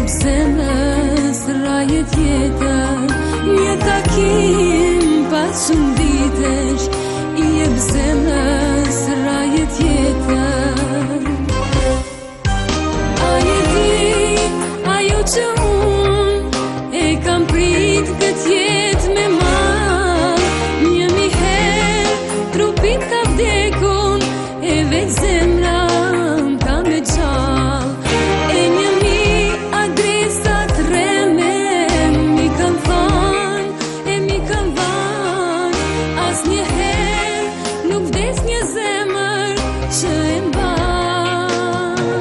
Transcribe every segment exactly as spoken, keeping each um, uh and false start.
zemrës rajet jetër, një takim pas shumë vitesh, i jep zemrës rajet jetër. A je ti, ajo që unë e kam prit këtë jetë me marë, një mi herë trupin ka vdekun, e vetë zemra m'ka me gjallë. E një mi adresa treme, mi kam thanë, e mi kam vanë, as një herë nuk vdes një zemër që e mbanë.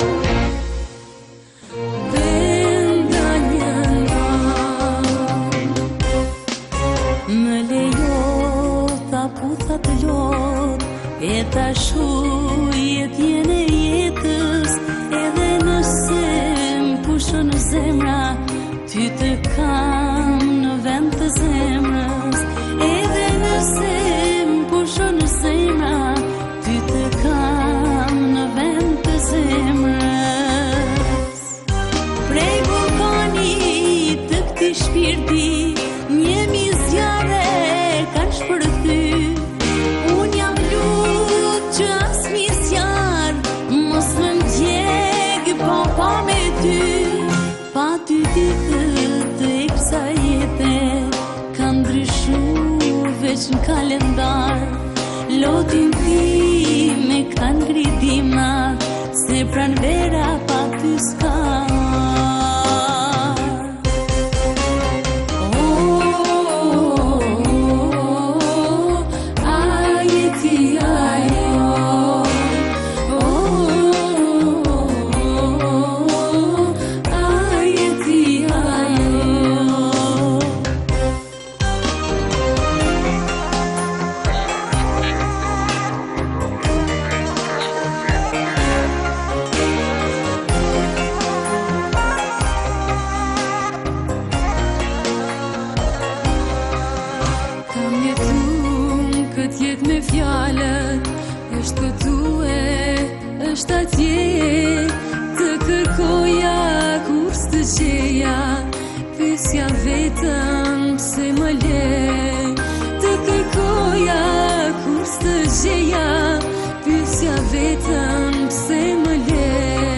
Brenda një natë, më lejo tha putha të lot, e ta shujet jene jetës, edhe nëse m'pushon në zemra, ty të kam në vend të zemrës. Edhe nëse m'pushon në zemra, ty të kam në vend të zemrës. Prej vulkanit të këti shpirti, një mi zjarre kanë shpërthy. Unë jam lut që as mi zjarë mos më ndjek po pa me ty. Pa ty ditët e kësa jete ka ndryshu veç në kalendar. Lotin time kanë gridima, se pran vera pa ty s'ka. Këtë jetë me fjalët, është këtue, është atje, të kërkoja kur s'të gjeja, pysja vetëm se më le. Të kërkoja kur s'të gjeja, pysja vetëm se më le.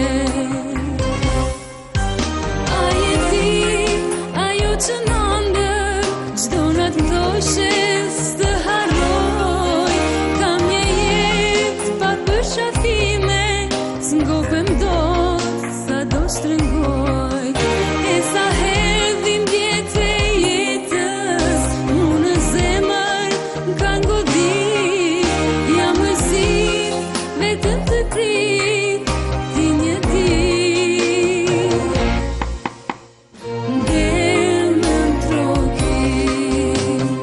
A je ti, ajo që nëndër, gjdo në të ndoshe s'të harroj. Kam një jetë pa përshafime, s'ngopem dot sa do shtrëngoj. E sa herë dhim djetë e jetës, mu në zemër m'ka ngodit. Ja mërzit, vetëm të prit, ti një dit. Del më n'trokit,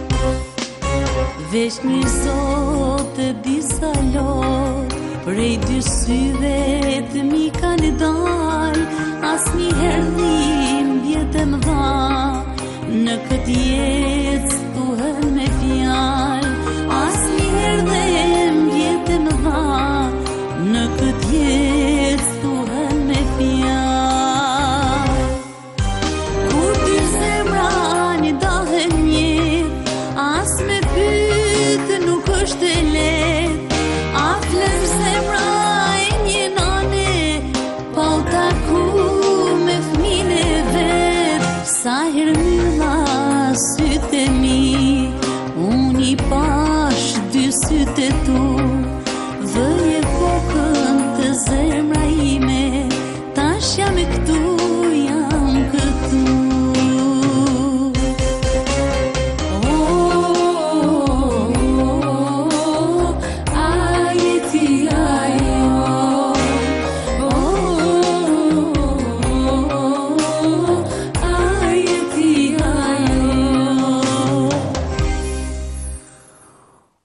veç një sot e disa lot, prej dy syve të mi kanë dal. As një herë dhim vjetë më dha, në këtë jetë s'tuhen me fjal. As një herë dhim vjetë më dha, në këtë jetë s'tuhen me fjal. Kur dy zemra një dahen njetë, as me pytë nuk është e letë. A flen zemra e një nane, pa u taku me fmine vetë. Sa herë mylla sytë e mi, unë i pash dy sytë e tu. Vëje kokën të zemra ime, tash jam e këtu, jam këtu.